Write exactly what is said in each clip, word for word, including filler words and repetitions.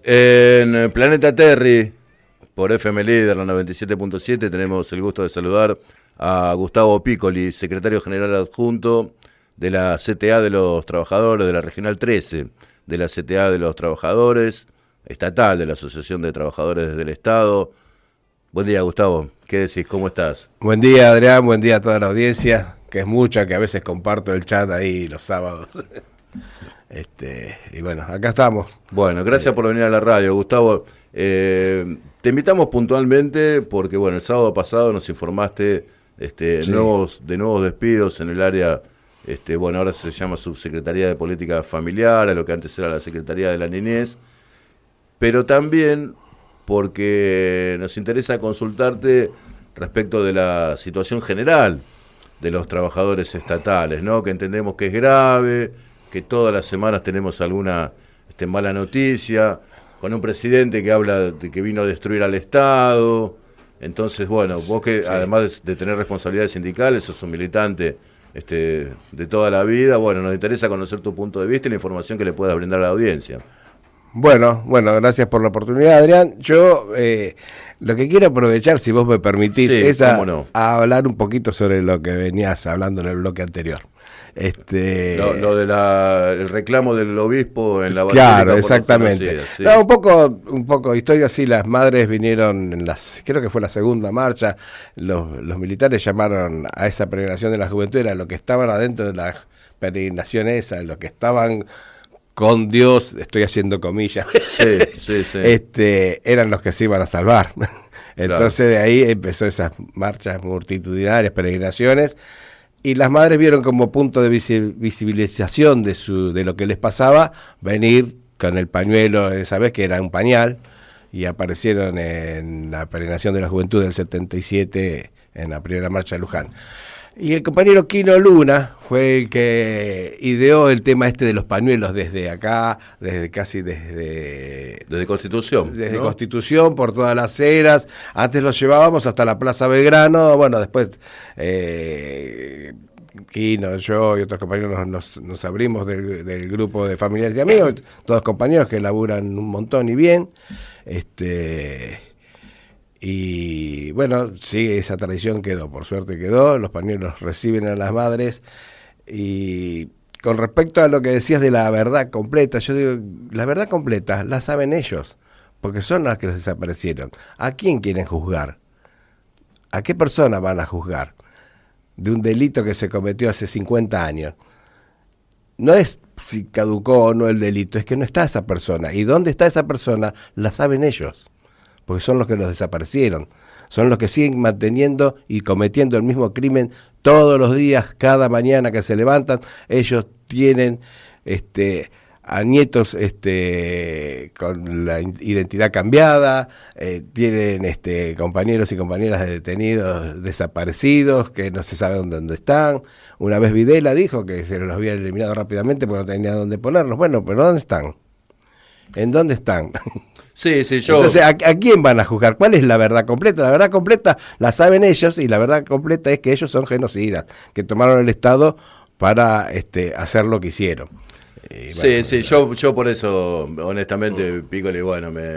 En Planeta Terry, por F M Líder, la noventa y siete punto siete, tenemos el gusto de saludar a Gustavo Piccoli, secretario general adjunto de la C T A de los Trabajadores, de la Regional trece, de la C T A de los Trabajadores, estatal, de la Asociación de Trabajadores del Estado. Buen día, Gustavo. ¿Qué decís? ¿Cómo estás? Buen día, Adrián. Buen día a toda la audiencia, que es mucha, que a veces comparto el chat ahí los sábados. Este, y bueno, acá estamos. Bueno, gracias eh, por venir a la radio, Gustavo. Eh, te invitamos puntualmente porque, bueno, el sábado pasado nos informaste este, sí. nuevos, de nuevos despidos en el área, este, bueno, ahora se llama Subsecretaría de Política Familiar, a lo que antes era la Secretaría de la Niñez, pero también porque nos interesa consultarte respecto de la situación general de los trabajadores estatales, ¿no? Que entendemos que es grave, que todas las semanas tenemos alguna este, mala noticia, con un presidente que habla de que vino a destruir al Estado. Entonces, bueno, vos que sí. además de tener responsabilidades sindicales, sos un militante este, de toda la vida, bueno, nos interesa conocer tu punto de vista y la información que le puedas brindar a la audiencia. Bueno, bueno, gracias por la oportunidad, Adrián. Yo eh, lo que quiero aprovechar, si vos me permitís, sí, es a, no. a hablar un poquito sobre lo que venías hablando en el bloque anterior. Este lo, lo de la el reclamo del obispo en la claro, exactamente. Sí. No, un poco, un poco historia, sí, las madres vinieron en las, creo que fue la segunda marcha, los, los militares llamaron a esa peregrinación de la juventud, era lo que estaban adentro de la peregrinación esa, los que estaban con Dios, estoy haciendo comillas, sí, sí, sí. Este, eran los que se iban a salvar. Entonces claro. de ahí empezó esas marchas multitudinarias, peregrinaciones. Y las madres vieron como punto de visibilización de su de lo que les pasaba, venir con el pañuelo, esa vez que era un pañal, y aparecieron en la peregrinación de la juventud del setenta y siete, en la primera marcha de Luján. Y el compañero Quino Luna fue el que ideó el tema este de los pañuelos desde acá, desde casi desde... Desde Constitución. Desde ¿no? Constitución, por todas las eras. Antes los llevábamos hasta la Plaza Belgrano, bueno, después eh, Quino, yo y otros compañeros nos, nos, nos abrimos del, del grupo de familiares y amigos, todos compañeros que laburan un montón y bien. Este... Y bueno, sí, esa tradición quedó, por suerte quedó, los pañuelos reciben a las madres. Y con respecto a lo que decías de la verdad completa, yo digo, la verdad completa la saben ellos, porque son las que los desaparecieron. ¿A quién quieren juzgar? ¿A qué persona van a juzgar? De un delito que se cometió hace cincuenta años. No es si caducó o no el delito, es que no está esa persona. ¿Y dónde está esa persona? La saben ellos, porque son los que los desaparecieron, son los que siguen manteniendo y cometiendo el mismo crimen todos los días, cada mañana que se levantan. Ellos tienen este, a nietos este, con la identidad cambiada, eh, tienen este, compañeros y compañeras de detenidos desaparecidos que no se sabe dónde, dónde están. Una vez Videla dijo que se los había eliminado rápidamente porque no tenía dónde ponerlos. Bueno, pero ¿dónde están? ¿En dónde están? Sí, sí, yo... Entonces, ¿a, ¿a quién van a juzgar? ¿Cuál es la verdad completa? La verdad completa la saben ellos, y la verdad completa es que ellos son genocidas, que tomaron el Estado para este, hacer lo que hicieron. Y, bueno, sí, sí, yo, yo por eso, honestamente, Piccoli, bueno, me,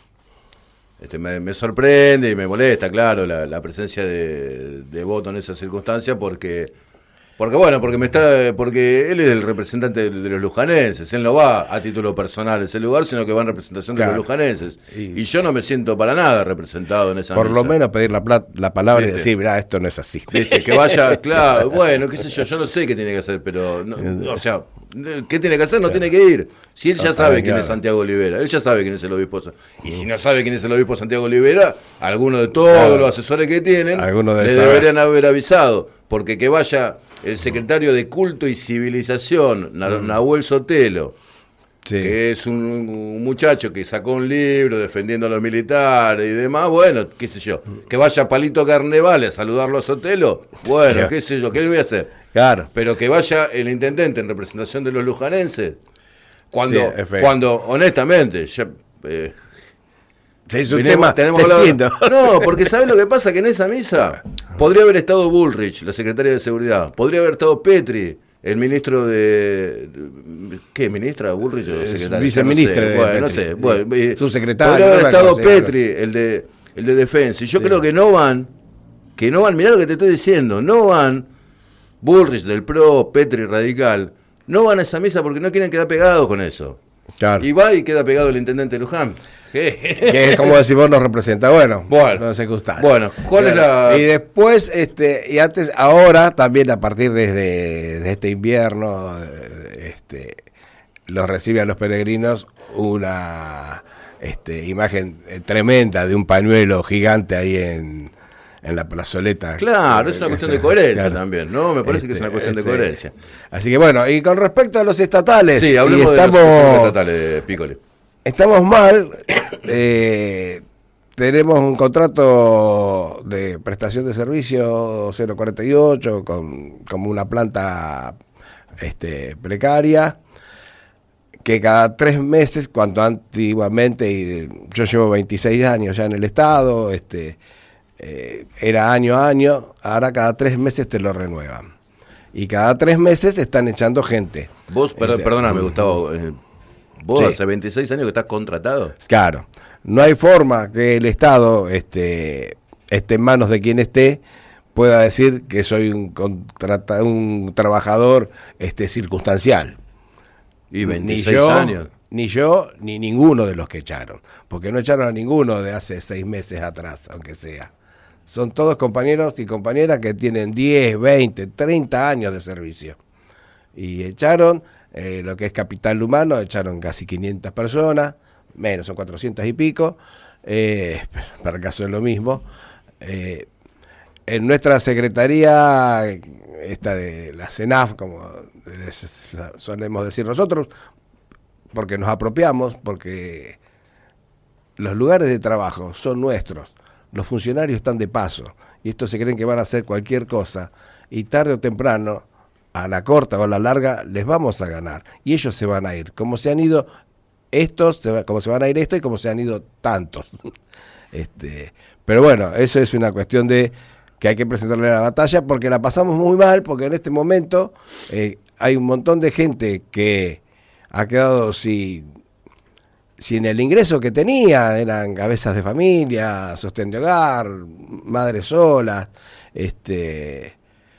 este, me, me sorprende y me molesta, claro, la, la presencia de, de Boto en esa circunstancia, porque... Porque bueno, porque me está, porque él es el representante de, de los lujanenses, él no va a título personal a ese lugar, sino que va en representación claro. de los lujanenses. Y, y yo no me siento para nada representado en esa Por mesa. Lo menos pedir la, pla- la palabra ¿Viste? Y decir, mirá, esto no es así. ¿Viste? Que vaya, claro, bueno, qué sé yo, yo no sé qué tiene que hacer, pero, no, o sea, ¿qué tiene que hacer? No claro. tiene que ir. Si él ya sabe ah, quién claro. es Santiago Olivera, él ya sabe quién es el obispo. Y si no sabe quién es el obispo Santiago Olivera, alguno de todos claro. los asesores que tienen le saber. deberían haber avisado, porque que vaya... El secretario de Culto y Civilización, Nahuel Sotelo, sí. que es un, un muchacho que sacó un libro defendiendo a los militares y demás, bueno, qué sé yo, que vaya Palito Carnevale a saludarlo a Sotelo, bueno, claro. qué sé yo, ¿qué le voy a hacer? Claro. Pero que vaya el intendente en representación de los lujanenses, cuando, sí, cuando honestamente, ya... Eh, Sí, es un Vinemos, tema, tenemos hablado, no, porque ¿sabes lo que pasa? Que en esa misa podría haber estado Bullrich, la secretaria de Seguridad, podría haber estado Petri, el ministro de... ¿Qué? ¿Ministra? ¿Bullrich o secretario? Viceministro. No sé. Bueno, no sé. Bueno, sí. Subsecretario. Podría haber estado Petri, el de, el de defensa. Y yo sí. creo que no van, que no van, mirá lo que te estoy diciendo, no van Bullrich del P R O, Petri radical, no van a esa mesa porque no quieren quedar pegados con eso. Claro. Y va y queda pegado el intendente Luján. Que es como decir vos nos representa. Bueno, bueno, no sé qué gustás. Bueno, ¿cuál bueno, es la...? Y después, este, y antes, ahora también a partir de, de, de este invierno, este, los recibe a los peregrinos una este, imagen tremenda de un pañuelo gigante ahí en, en la plazoleta. Claro, es una cuestión de coherencia claro. también, ¿no? Me parece este, que es una cuestión este, de coherencia. Así que bueno, y con respecto a los estatales... Sí, hablemos estamos, de los estatales, Piccoli. Estamos mal, eh, tenemos un contrato de prestación de servicio cero cuarenta y ocho con como una planta este, precaria, que cada tres meses, cuando antiguamente, y yo llevo veintiséis años ya en el Estado, este, eh, era año a año, ahora cada tres meses te lo renuevan. Y cada tres meses están echando gente. Vos, per, este, perdóname, Gustavo, eh, vos sí. hace veintiséis años que estás contratado. Claro, no hay forma que el Estado este, esté en manos de quien esté, pueda decir que soy un, contrata, un trabajador este, circunstancial. Y veintiséis ni yo, años. Ni yo, ni ninguno de los que echaron. Porque no echaron a ninguno de hace seis meses atrás, aunque sea. Son todos compañeros y compañeras que tienen diez, veinte, treinta años de servicio. Y echaron, eh, lo que es capital humano, echaron casi quinientas personas, menos, son cuatrocientas y pico. Eh, para el caso es lo mismo. Eh, en nuestra secretaría, esta de la CENAF, como solemos decir nosotros, porque nos apropiamos, porque los lugares de trabajo son nuestros, los funcionarios están de paso, y estos se creen que van a hacer cualquier cosa, y tarde o temprano, a la corta o a la larga, les vamos a ganar, y ellos se van a ir, como se han ido estos, se va, como se van a ir estos, y como se han ido tantos. este, pero bueno, eso es una cuestión de que hay que presentarle la batalla, porque la pasamos muy mal, porque en este momento eh, hay un montón de gente que ha quedado sin, sin el ingreso que tenía, eran cabezas de familia, sostén de hogar, madres solas, este,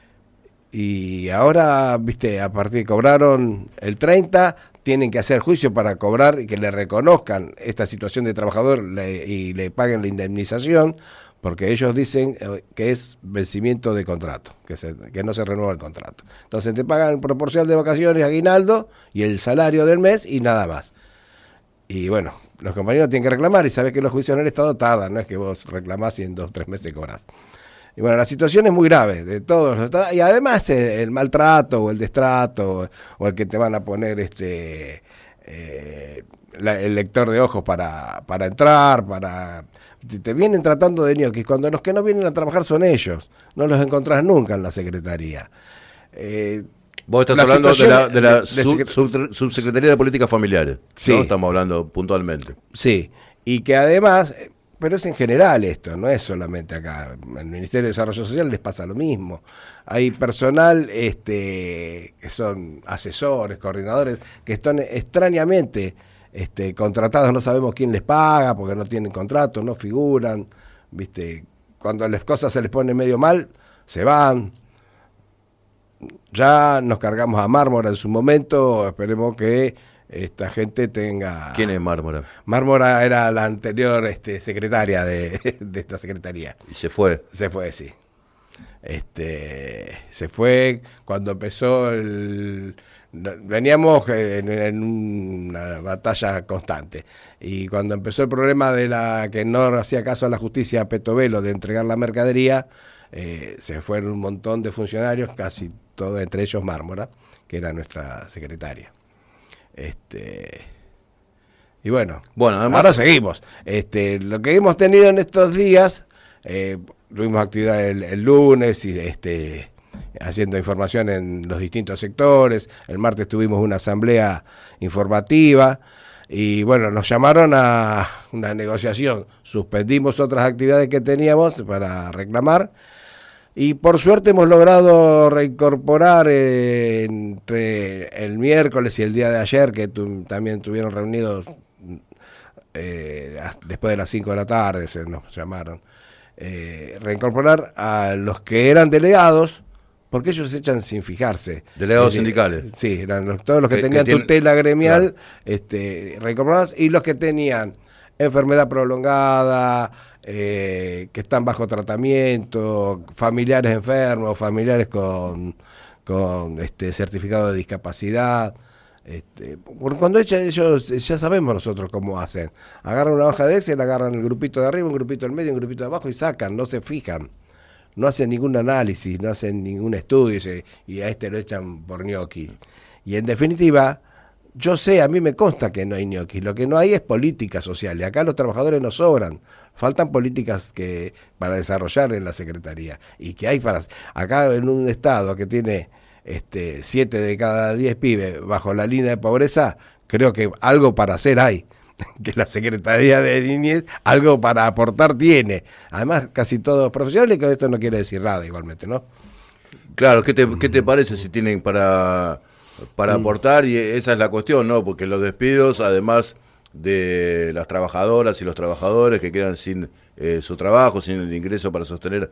y ahora, viste, a partir cobraron el treinta, tienen que hacer juicio para cobrar y que le reconozcan esta situación de trabajador le, y le paguen la indemnización, porque ellos dicen que es vencimiento de contrato, que, se, que no se renueva el contrato. Entonces te pagan proporcional de vacaciones, aguinaldo y el salario del mes y nada más. Y bueno, los compañeros tienen que reclamar y sabes que los juicios en el Estado tardan, no es que vos reclamás y en dos o tres meses cobrás. Y bueno, la situación es muy grave de todos los estados, y además el, el maltrato o el destrato o el que te van a poner este eh, la, el lector de ojos para, para entrar, para... Te vienen tratando de ñoquis, cuando los que no vienen a trabajar son ellos, no los encontrás nunca en la Secretaría. Eh, Vos estás hablando de la, de la de, sub, de, sub, Subsecretaría de Políticas Familiares, sí. ¿no? Estamos hablando puntualmente. Sí, y que además, pero es en general esto, no es solamente acá, en el Ministerio de Desarrollo Social les pasa lo mismo. Hay personal este, que son asesores, coordinadores, que están extrañamente... Este, contratados, no sabemos quién les paga porque no tienen contrato, no figuran, viste, cuando las cosas se les pone medio mal, se van. Ya nos cargamos a Mármora en su momento, esperemos que esta gente tenga... ¿Quién es Mármora? Mármora era la anterior este, secretaria de, de esta secretaría. ¿Y se fue? Se fue, sí. Este, se fue cuando empezó el... Veníamos en, en una batalla constante y cuando empezó el problema de la que no hacía caso a la justicia a Petovelo de entregar la mercadería, eh, se fueron un montón de funcionarios, casi todos, entre ellos Mármora, que era nuestra secretaria. Este y bueno, bueno además, ahora seguimos. Este, lo que hemos tenido en estos días, eh, tuvimos actividad el, el lunes y este haciendo información en los distintos sectores. El martes tuvimos una asamblea informativa y bueno, nos llamaron a una negociación. Suspendimos otras actividades que teníamos para reclamar Y por suerte hemos logrado reincorporar eh, entre el miércoles y el día de ayer, que tu, también estuvieron reunidos eh, después de las cinco de la tarde, se nos llamaron, eh, reincorporar a los que eran delegados, porque ellos se echan sin fijarse. Delegados eh, sindicales. Sí, eran los, todos los que, que tenían que tiene, tutela gremial, claro. este, reincorporados, y los que tenían enfermedad prolongada, eh, que están bajo tratamiento, familiares enfermos, familiares con, con este certificado de discapacidad. Este, porque cuando echa, ellos ya sabemos nosotros cómo hacen. Agarran una hoja de Excel, agarran el grupito de arriba, un grupito del medio, un grupito de abajo y sacan, no se fijan. No hacen ningún análisis, no hacen ningún estudio y a este lo echan por ñoqui. Y en definitiva, yo sé, a mí me consta que no hay ñoquis, lo que no hay es política social, y acá los trabajadores nos sobran, faltan políticas que para desarrollar en la Secretaría, y que hay para, acá en un estado que tiene este siete de cada diez pibes bajo la línea de pobreza, creo que algo para hacer hay, que la Secretaría de Niñez algo para aportar tiene, además casi todos profesionales, que esto no quiere decir nada igualmente, ¿no? Claro, ¿qué te, qué te parece si tienen para... para aportar? Y esa es la cuestión, ¿no? Porque los despidos, además de las trabajadoras y los trabajadores que quedan sin eh, su trabajo, sin el ingreso para sostener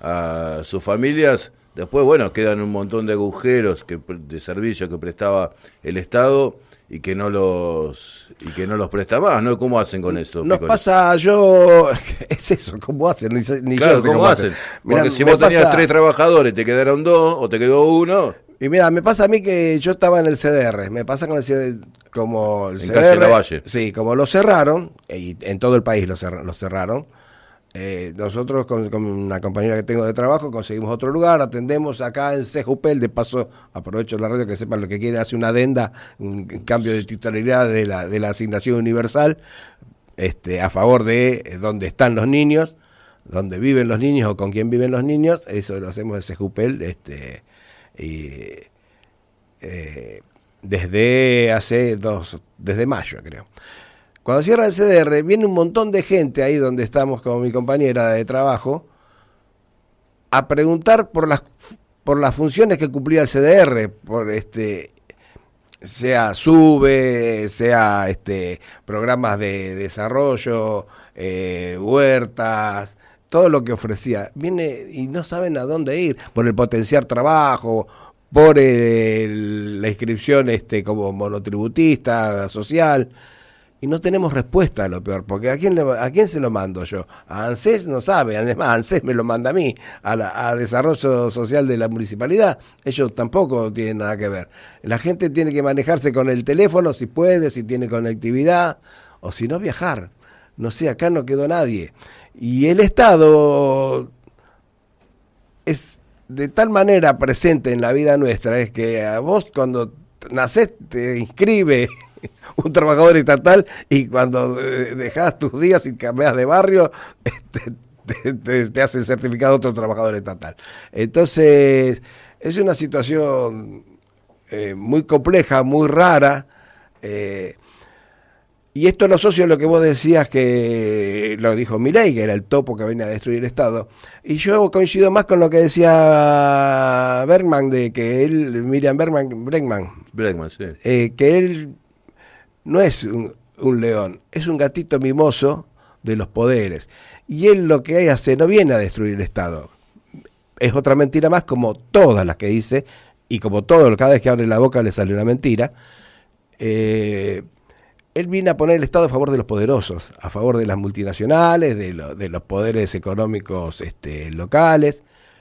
a sus familias, después, bueno, quedan un montón de agujeros que, de servicios que prestaba el Estado y que no los y que no los presta más, ¿no? ¿Cómo hacen con eso? Nos Piccoli? pasa, yo, es eso, ¿cómo hacen? Ni, ni claro, yo sé ¿cómo, cómo hacen? hacen. Porque Mirá, si vos pasa... tenías tres trabajadores, te quedaron dos o te quedó uno. Y mira, me pasa a mí que yo estaba en el C D R, me pasa con el C D R, como el en C D R, Calle Lavalle. Sí, como lo cerraron, y en todo el país lo, cerr lo cerraron, eh, nosotros con, con una compañera que tengo de trabajo conseguimos otro lugar, atendemos acá en Sejupel, de paso aprovecho la radio que sepan lo que quiere, hace una adenda, un cambio de titularidad de la, de la asignación universal, este, a favor de eh, donde están los niños, donde viven los niños o con quién viven los niños, eso lo hacemos en Sejupel, este... Y, eh, desde hace dos, desde mayo creo. Cuando cierra el C D R, viene un montón de gente ahí donde estamos con mi compañera de trabajo a preguntar por las por las funciones que cumplía el C D R, por este sea SUBE, sea este programas de desarrollo, eh, huertas, todo lo que ofrecía. Viene y no saben a dónde ir, por el potenciar trabajo, por el, la inscripción este como monotributista social, y no tenemos respuesta a lo peor, porque ¿a quién, le, a quién se lo mando yo? A ANSES no sabe, además ANSES me lo manda a mí, a, la, a Desarrollo Social de la Municipalidad, ellos tampoco tienen nada que ver. La gente tiene que manejarse con el teléfono, si puede, si tiene conectividad, o si no viajar. No sé, acá no quedó nadie. Y el Estado es de tal manera presente en la vida nuestra, es que a vos cuando nacés te inscribe un trabajador estatal y cuando dejás tus días y cambias de barrio te, te, te, te hace certificado otro trabajador estatal. Entonces es una situación eh, muy compleja, muy rara, eh, y esto los socios, lo que vos decías que lo dijo Milei, que era el topo que venía a destruir el Estado, y yo coincido más con lo que decía Bergman, de que él, Miriam Bergman, Bregman, Bregman, sí. eh, que él no es un, un león, es un gatito mimoso de los poderes, y él lo que hace no viene a destruir el Estado, es otra mentira más, como todas las que dice, y como todo, cada vez que abre la boca le sale una mentira. eh, Él viene a poner el Estado a favor de los poderosos, a favor de las multinacionales, de, lo, de los poderes económicos este, locales,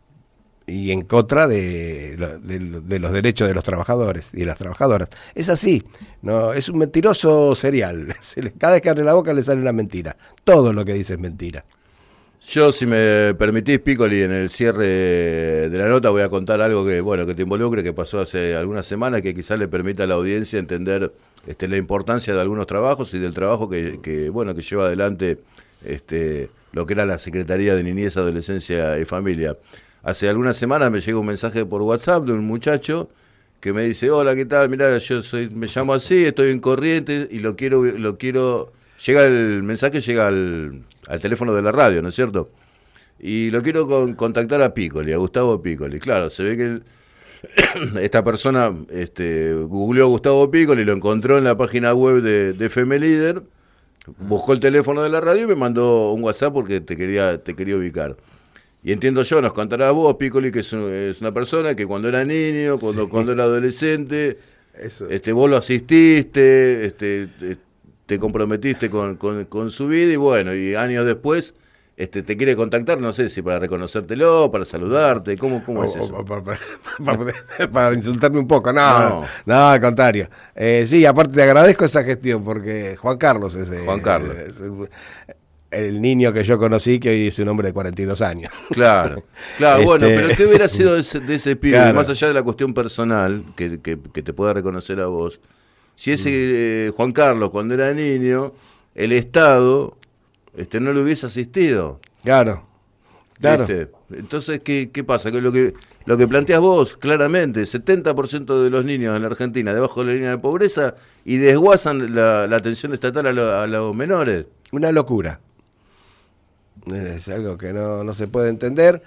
y en contra de, de, de los derechos de los trabajadores y de las trabajadoras. Es así, no, es un mentiroso serial. Cada vez que abre la boca le sale una mentira. Todo lo que dice es mentira. Yo, si me permitís, Piccoli, en el cierre de la nota voy a contar algo que, bueno, que te involucre, que pasó hace algunas semanas, que quizás le permita a la audiencia entender este, la importancia de algunos trabajos y del trabajo que, que bueno, que lleva adelante este, lo que era la Secretaría de Niñez, Adolescencia y Familia. Hace algunas semanas me llegó un mensaje por WhatsApp de un muchacho que me dice: hola, ¿qué tal? Mirá, yo soy, me llamo así, estoy en Corrientes y lo quiero, lo quiero. Llega el mensaje, llega al, al teléfono de la radio, ¿no es cierto? y lo quiero con, contactar a Piccoli, a Gustavo Piccoli. Claro, se ve que el, esta persona este, googleó a Gustavo Piccoli, lo encontró en la página web de, de F M Líder, buscó el teléfono de la radio y me mandó un WhatsApp porque te quería, te quería ubicar. Y entiendo yo, nos contarás vos, Piccoli, que es, un, es una persona que cuando era niño, cuando, sí. cuando era adolescente, Eso. Este, vos lo asististe, este, te comprometiste con, con, con su vida y bueno, y años después este, te quiere contactar, no sé si para reconocértelo, para saludarte, ¿cómo, cómo o, es eso? O, para, para, para, para insultarme un poco, no, no, no al contrario. Eh, sí, aparte te agradezco esa gestión porque Juan Carlos es, Juan Carlos. es el, el niño que yo conocí, que hoy es un hombre de cuarenta y dos años. Claro, claro, este... bueno, pero ¿qué hubiera sido de ese, de ese pibe, claro. más allá de la cuestión personal, que, que, que te pueda reconocer a vos? Si ese mm. eh, Juan Carlos, cuando era niño, el Estado este, no le hubiese asistido. Claro, claro. ¿Viste? Entonces, ¿qué, qué pasa? Que lo que lo que planteas vos, claramente, setenta por ciento de los niños en la Argentina debajo de la línea de pobreza y desguazan la, la atención estatal a, lo, a los menores. Una locura. Es algo que no, no se puede entender.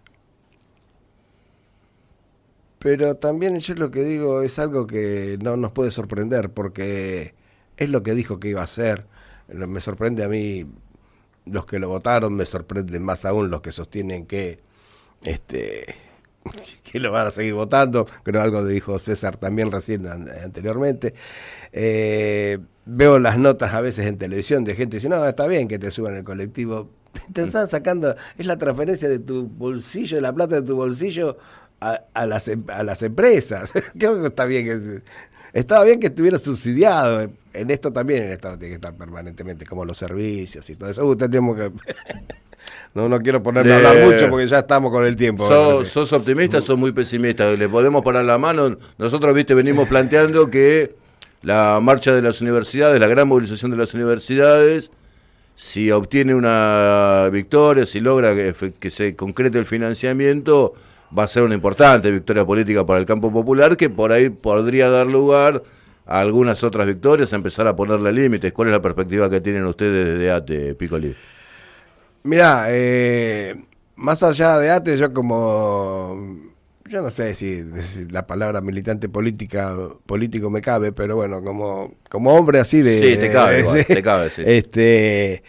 Pero también yo lo que digo es algo que no nos puede sorprender, porque es lo que dijo que iba a hacer. Me sorprende a mí los que lo votaron, me sorprenden más aún los que sostienen que este que lo van a seguir votando. Creo algo dijo César también recién anteriormente. Eh, veo las notas a veces en televisión de gente que dice, no, está bien que te suban el colectivo. Te están sacando, es la transferencia de tu bolsillo, de la plata de tu bolsillo a, a, las, a las empresas. Creo que está bien que estaba bien que estuviera subsidiado. En esto también el Estado tiene que estar permanentemente, como los servicios y todo eso. Uh, tendríamos que no, no quiero ponerme a hablar mucho porque ya estamos con el tiempo. ¿Sos, ¿Sos optimista o sos muy pesimista? ¿Le podemos parar la mano? Nosotros, viste, venimos planteando que la marcha de las universidades, la gran movilización de las universidades, si obtiene una victoria, si logra que, que se concrete el financiamiento, va a ser una importante victoria política para el campo popular que por ahí podría dar lugar a algunas otras victorias, a empezar a ponerle límites. ¿Cuál es la perspectiva que tienen ustedes desde A T E, Piccoli? Mirá, eh, más allá de A T E, yo como, yo no sé si, si la palabra militante política político me cabe, pero bueno, como, como hombre así de... Sí, te cabe, de, igual, de, te cabe, sí. Este,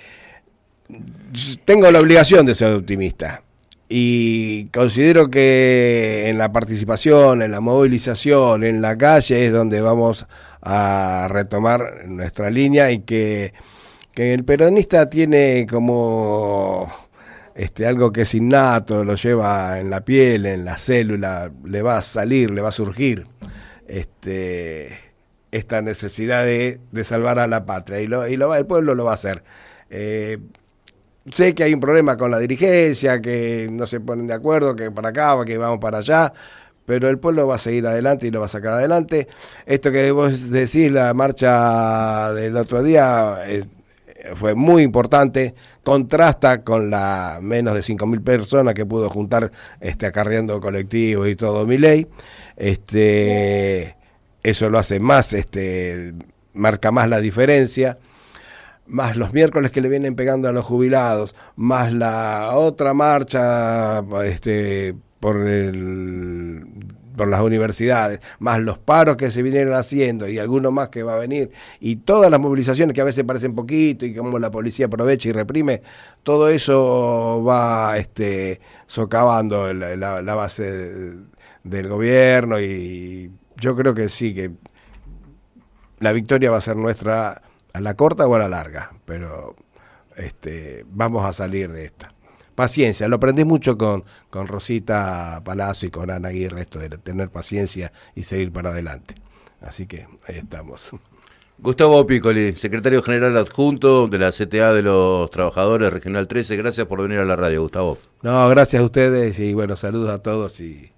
tengo la obligación de ser optimista. Y considero que en la participación, en la movilización, en la calle es donde vamos a retomar nuestra línea y que, que el peronista tiene como este algo que es innato, lo lleva en la piel, en la célula, le va a salir, le va a surgir este esta necesidad de, de salvar a la patria y, lo, y lo va, el pueblo lo va a hacer. Eh, Sé que hay un problema con la dirigencia, que no se ponen de acuerdo, que para acá, que vamos para allá, pero el pueblo va a seguir adelante y lo va a sacar adelante. Esto que vos decís, la marcha del otro día es, fue muy importante, contrasta con la menos de cinco mil personas que pudo juntar este, acarreando colectivos y todo Milei. Este, eso lo hace más, este, marca más la diferencia. Más los miércoles que le vienen pegando a los jubilados, más la otra marcha este, por el, por las universidades, más los paros que se vinieron haciendo y alguno más que va a venir, y todas las movilizaciones que a veces parecen poquito y como la policía aprovecha y reprime, todo eso va este, socavando la, la, la base de, del gobierno, y yo creo que sí, que la victoria va a ser nuestra a la corta o a la larga, pero este, vamos a salir de esta. Paciencia, lo aprendí mucho con, con Rosita Palazzo y con Ana Aguirre, esto de tener paciencia y seguir para adelante. Así que ahí estamos. Gustavo Piccoli, secretario general adjunto de la C T A de los Trabajadores Regional trece, gracias por venir a la radio, Gustavo. No, gracias a ustedes y bueno, saludos a todos y